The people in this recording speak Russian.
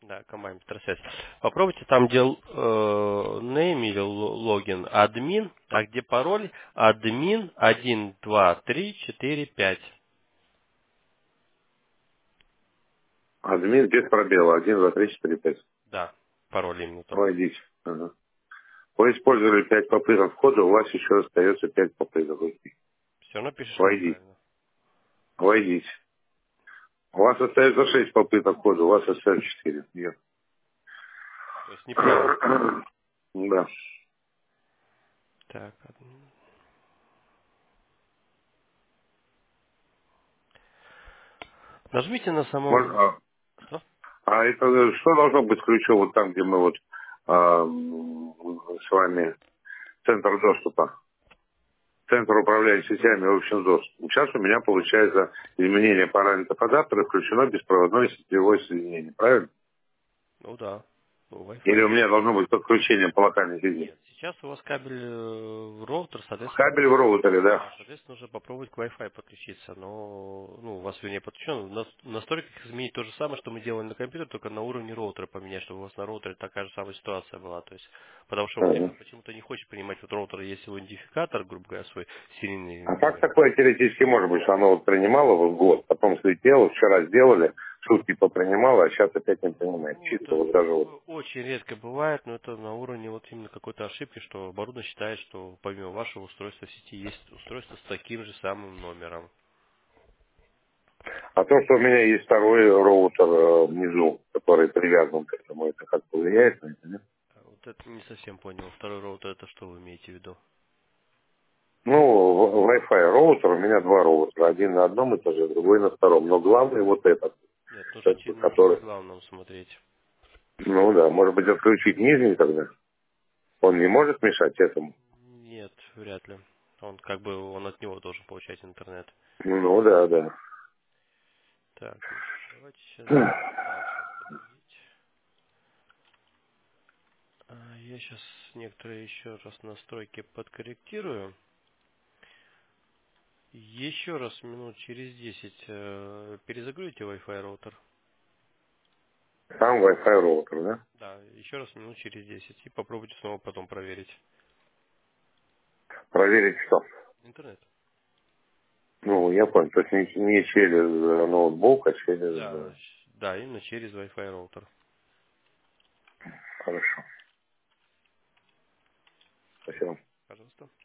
Да, комбайн-связь. Попробуйте там, где name или логин админ, а где пароль админ 1, 2, 3, 4, 5. Админ без пробела. 1, 2, 3, 4, 5. Да, пароль именно только. Войдите. Ага. Вы использовали 5 попыток входа, у вас еще остается 5 попыток. Все равно пишешь Войдите. неправильно. Войдите. У вас остается 6 попыток входа, у вас остается 4. Нет. То есть неправильно. Да. Так, админ. Нажмите на самом... Можно, Что? это что должно быть ключом вот там, где мы вот с вами центр доступа? Центр управления сетями и общим доступом. Сейчас у меня получается изменение параметров адаптера включено беспроводное сетевое соединение. Правильно? Ну да, Или Wi-Fi. у меня должно быть подключение по локальной сети? Нет, сейчас у вас кабель в роутер, соответственно, Кабель в роутере, да? да, соответственно, нужно попробовать к Wi-Fi подключиться. Но, ну, у вас вернее подключен. В настройках изменить то же самое, что мы делали на компьютере, только на уровне роутера поменять, чтобы у вас на роутере такая же самая ситуация была. То есть, потому что Ага. телефон почему-то не хочет принимать вот роутер, есть его идентификатор, грубо говоря, свой серийный А как номер. такое теоретически может быть, что оно вот принимало вот год, потом слетело, вчера сделали, сутки попринимало, а сейчас опять не принимает? Ну, Чисто это вот даже вот. очень редко бывает, но это на уровне вот именно какой-то ошибки, что оборудование считает, что помимо вашего устройства в сети есть устройство с таким же самым номером. А то, что у меня есть второй роутер внизу, который привязан к этому, это как повлияет на это, нет? Вот это не совсем понял. Второй роутер это что вы имеете в виду? Ну, Wi-Fi роутер, у меня два роутера. Один на одном этаже, другой на втором. Но главный вот этот, Нет, как бы, нужно на который... главном смотреть. Ну да, может быть, отключить нижний тогда? Он не может мешать этому? Нет, вряд ли. Он от него должен получать интернет. Ну да, да. Так, давайте сейчас. Так, сейчас подождите. Я сейчас некоторые еще раз настройки подкорректирую. Еще раз минут через 10 перезагрузите Wi-Fi роутер. Сам Wi-Fi роутер, да? Да, еще раз минут через 10 и попробуйте снова потом проверить. Проверить что? Интернет. Ну, я понял. То есть не через ноутбук, а через... Да, да, именно через Wi-Fi роутер. Хорошо. Спасибо. Пожалуйста.